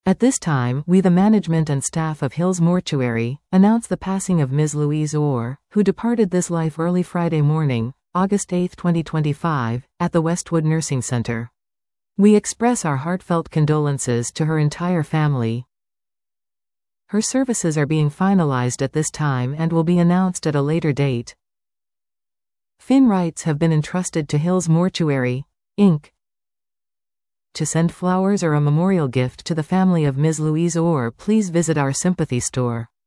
At this time, we, the management and staff of Hills Mortuary, announce the passing of Ms. Louise Orr, who departed this life early Friday morning, August 8, 2025, at the Westwood Nursing Center. We express our heartfelt condolences to her entire family. Her services are being finalized at this time and will be announced at a later date. Fin rights have been entrusted to Hills Mortuary, Inc. To send flowers or a memorial gift to the family of Ms. Louise Orr, please visit our sympathy store.